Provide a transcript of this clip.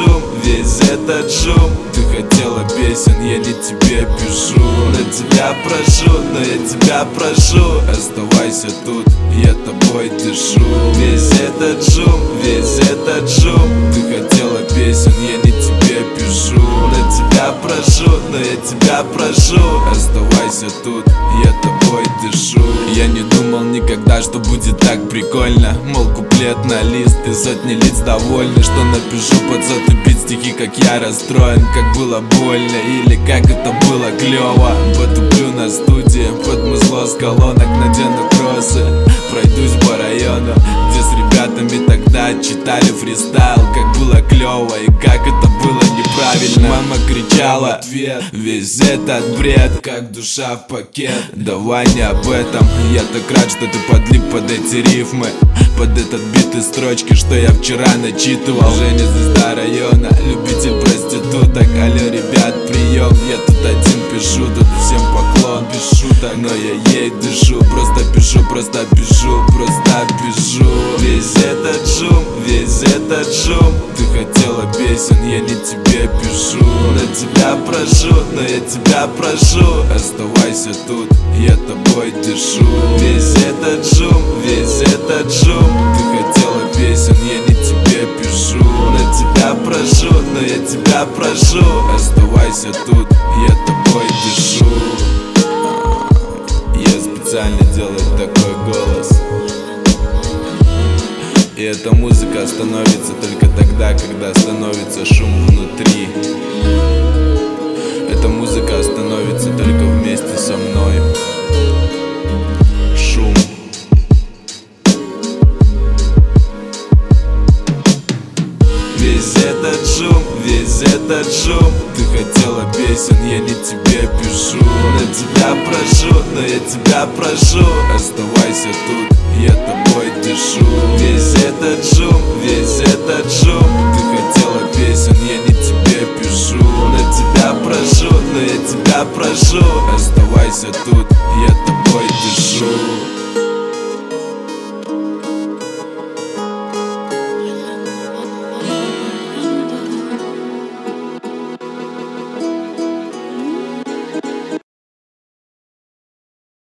шум, весь этот шум. Ты хотела песен, я не тебе пишу. На тебя прошу, но я тебя прошу, оставайся тут, я тобой дышу. Весь этот шум, весь этот шум. Ты хотела песен, я не тебе пишу. На тебя прошу, но я тебя прошу, оставайся тут, я тобой дышу. Я не думал никогда, что будет так прикольно. Мол, куплет на лист и сотни лиц довольны, что напишу под сотый бит стихи, как я расстроен, как было больно или как это было клево. Потуплю на студии, под музло с колонок надену кроссы, пройдусь по району, где с ребятами тогда читали фристайл. Как было клево и как это было неправильно. Мама кричала ответ, весь этот бред, как душа в пакет. Давай не об этом, я так рад, что ты подлип под эти рифмы, под этот бит и строчки, что я вчера начитывал. Женя, звезда района, любитель проституток. Алло, ребят, прием, я тут один пишу, тут всем поклон, без шуток, но я ей дышу. Просто пишу, просто пишу, просто пишу. Весь этот шум, весь этот шум. Ты хотела песен, я не тебе пишу. На тебя прошу, но я тебя прошу, оставайся тут, я тобой дышу. Весь этот шум, весь этот шум. Ты хотела песен, я не тебе пишу. На тебя прошу, но я тебя прошу, оставайся тут, я тобой дышу. Я специально делаю такой голос. И эта музыка остановится только тогда, когда остановится шум внутри. Эта музыка остановится только вместе со мной. Шум. Весь этот шум, весь этот шум. Ты хотела песен, я не тебе пишу. На тебя прошу, но я тебя прошу, оставайся тут, я тобой дышу. Весь этот шум.